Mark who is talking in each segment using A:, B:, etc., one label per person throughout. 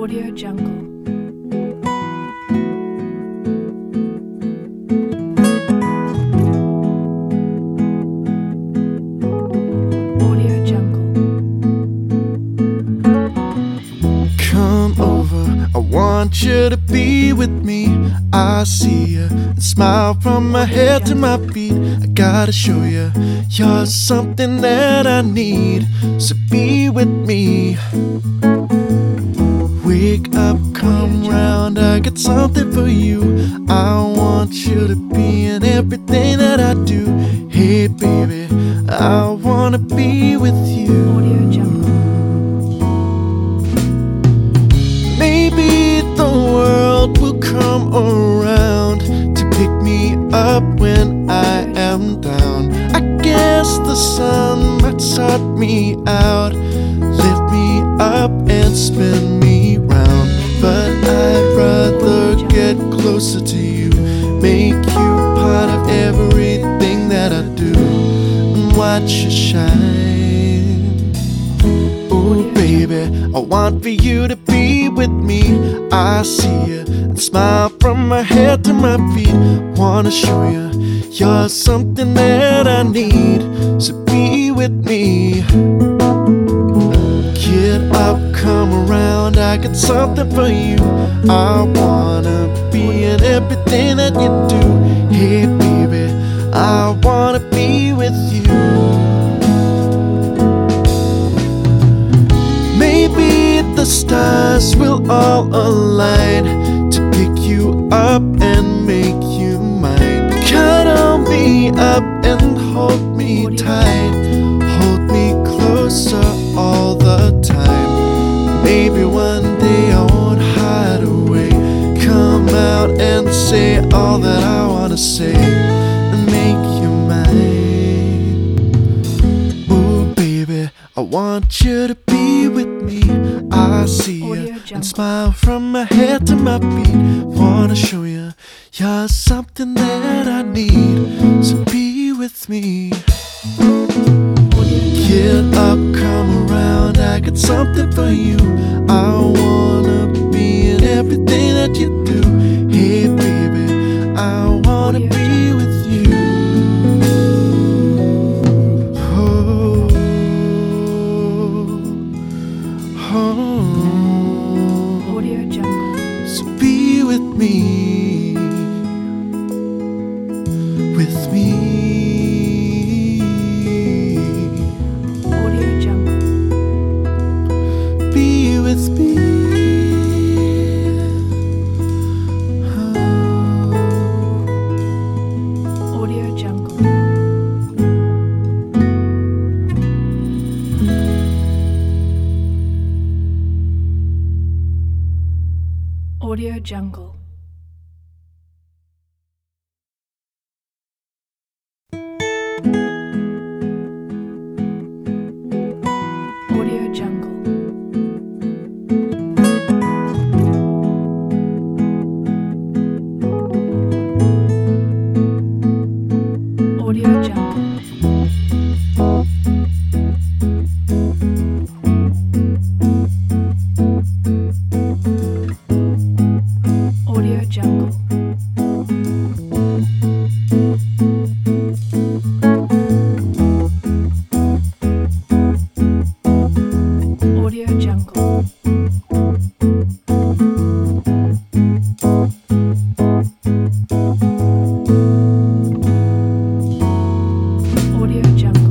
A: Audio Jungle. Audio Jungle.
B: Come over, I want you to be with me. I see you and smile from my head to my feet. I gotta show you, you're something that I need. So be with me. Wake up, come round, I got something for you. I want you to be in everything that I do. Hey baby, I wanna be with you.
A: Audio Jungle.
B: Maybe the world will come around to pick me up when I am down. I guess the sun might sort me out, lift me up and spin me round. But I'd rather get closer to you, make you part of everything that I do, and watch you shine. Ooh baby, I want for you to be with me. I see you and smile from my head to my feet. Wanna show you, you're something that I need. So be with me. Get up, come around, I got something for you. I wanna be in everything that you do. Hey baby, I wanna be with you. Maybe the stars will all align to pick you up and make you mine. Cuddle me up and hold me tight, hold me closer all the time. Maybe one day I won't hide away, come out and say all that I wanna say and make you mine. Ooh baby, I want you to be with me. I see you and smile from my head to my feet. Wanna show you, you're something that I need. So be with me. Get up, come around, I got something for you. I wanna be in everything that you do. Hey baby, I wanna be with you. Oh, oh.
A: Audio Jungle.
B: So be with me, with me.
A: Audio Jungle.
B: Be with me.
A: Audio Jungle. Audio Jungle. Audio Jungle. Audio Jungle. Audio Jungle. Audio Jungle. Audio Jungle.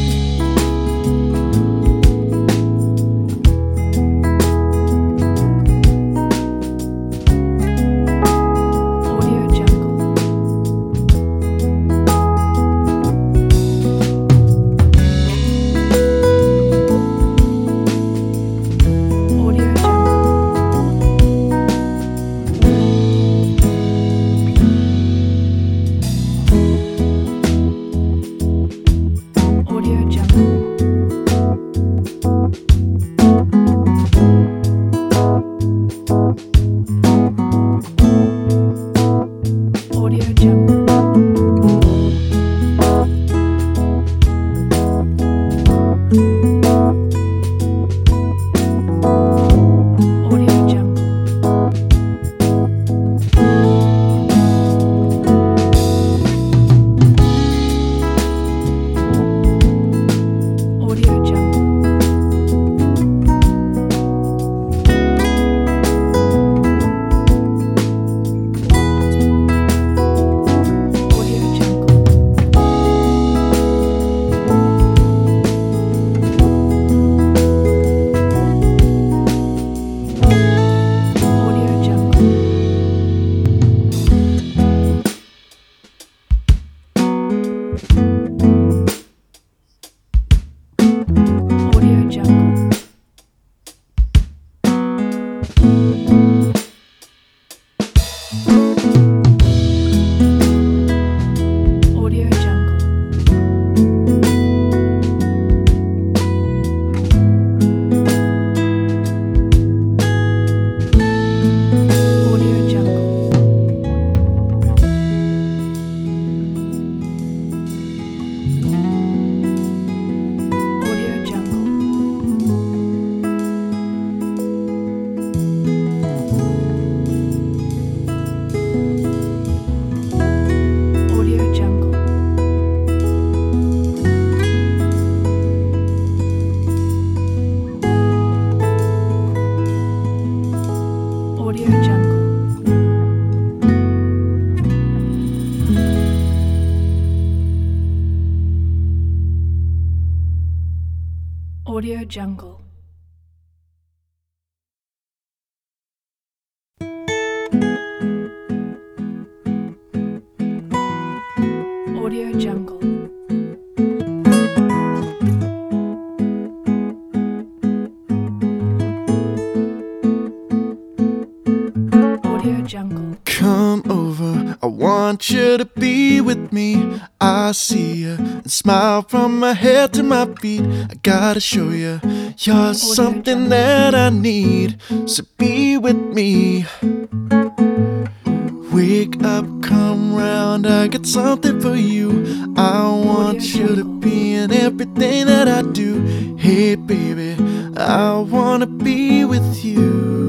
A: Audio Jungle. Audio Audio Jungle. Audio Jungle. Audio Jungle.
B: Come over, I want you to be with me. I see you and smile from my head to my feet. I gotta show you, you're something that I need. So be with me. Wake up, come round, I got something for you. I want you to be in everything that I do. Hey baby, I wanna be with you.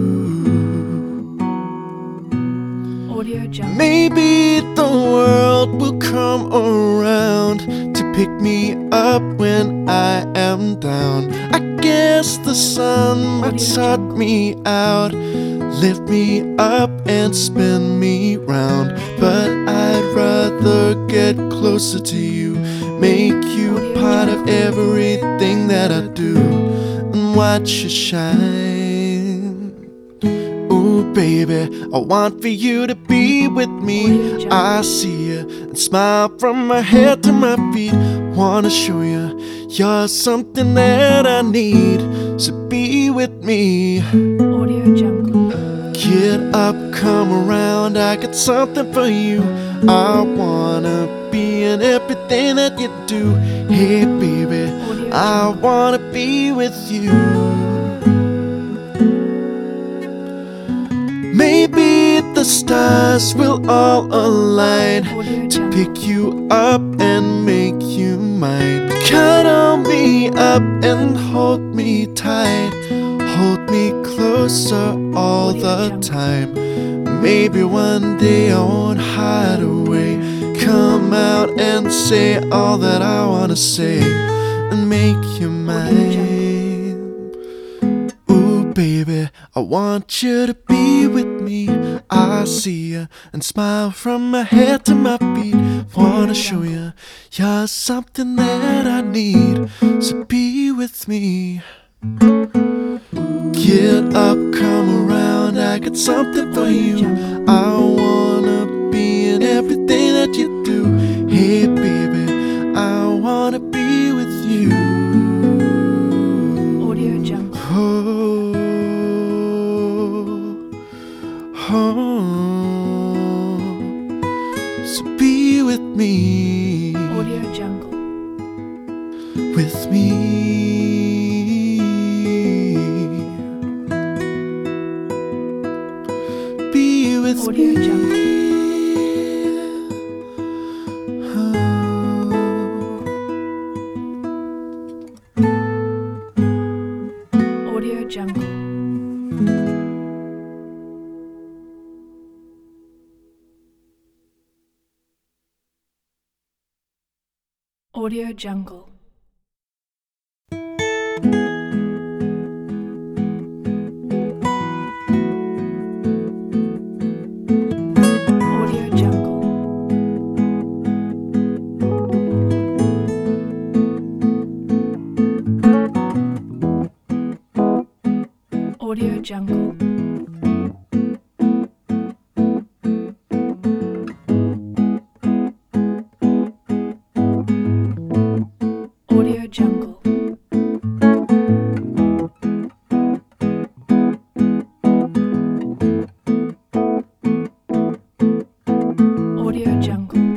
A: Audio Jungle.
B: Maybe the world will come around to pick me up when I am down. I guess the sun might sort me out, lift me up and spin me round. But I'd rather get closer to you, make you part of everything that I do, and watch you shine. Ooh baby, I want for you to be with me. I see you and smile from my head to my feet. Wanna show you, you're something that I need. So be with me.
A: Audio Jungle.
B: Get up, come around, I got something for you. I wanna be in everything that you do. Hey baby, I wanna be with you. Maybe the stars will all align to pick you up and make you mine. Cuddle me up and hold me tight, hold me closer all the time. Maybe one day I won't hide away, come out and say all that I wanna say, and make you mine. Ooh baby, I want you to be with me. I see you and smile from my head to my feet. Wanna show you, you're something that I need. So be with me. Get up, come around, I got something for you. I wanna be in everything that you do. Hey baby, I wanna be with you.
A: Audio Jungle.
B: So be with me.
A: Audio Jungle.
B: With me. Be with
A: Audio
B: me.
A: Jungle. Audio Jungle. Audio Jungle. Audio Jungle. Audio Jungle. Audio Jungle. Audio Jungle.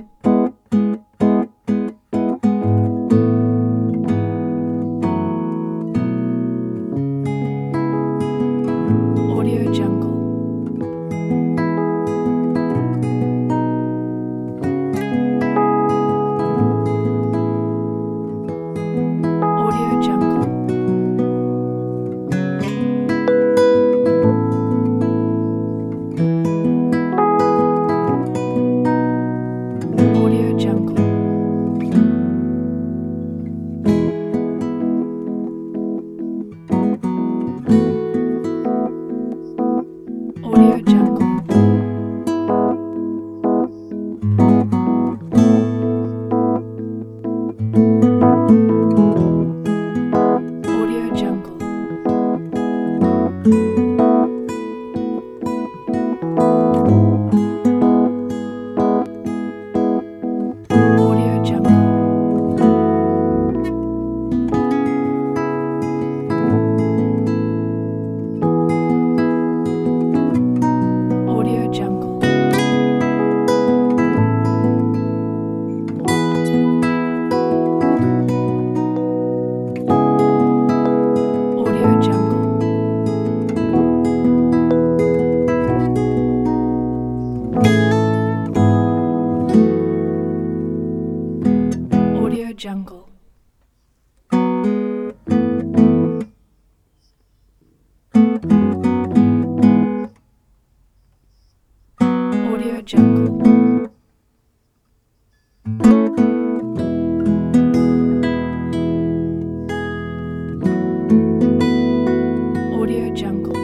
A: Audio Audio Jungle. Audio Jungle. Audio Jungle. Audio Jungle. Audio Jungle. Audio Jungle.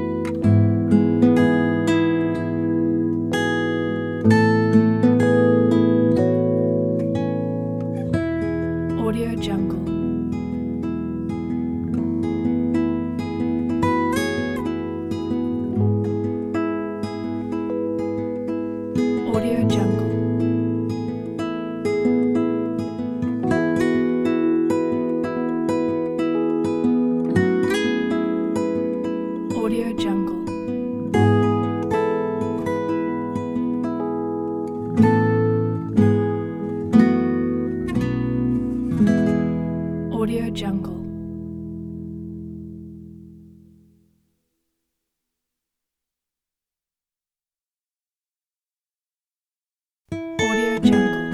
A: Audio Jungle. Audio Jungle. Audio Jungle. Audio Jungle. Audio Jungle.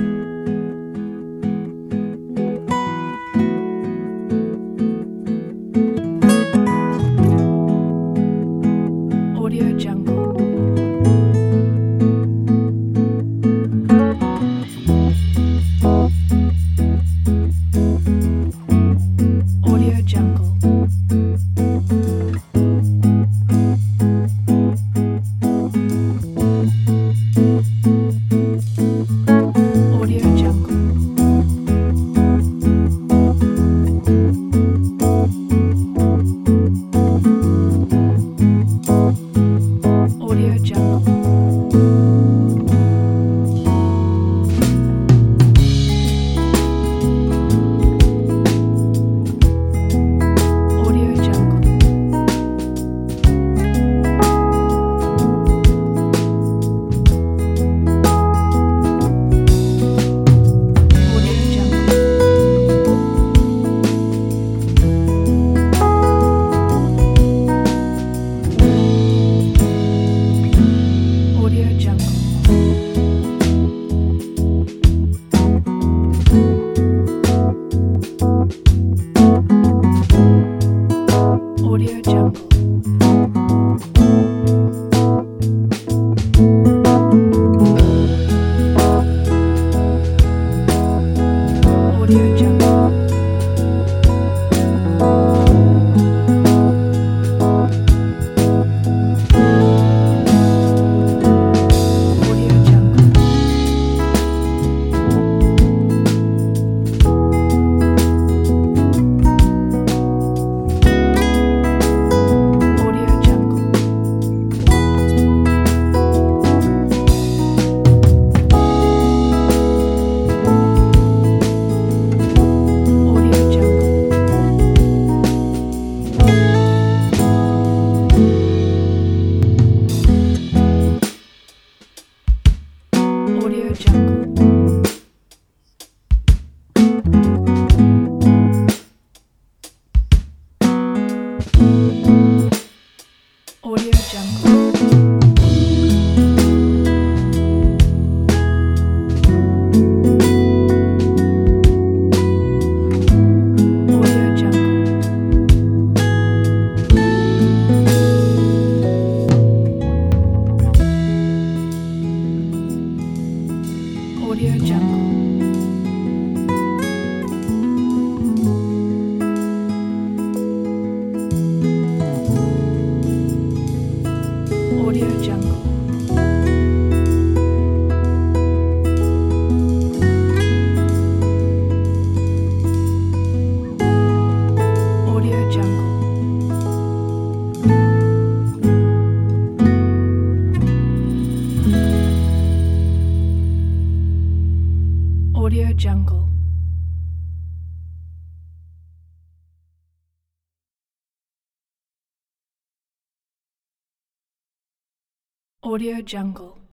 A: Audio Jungle.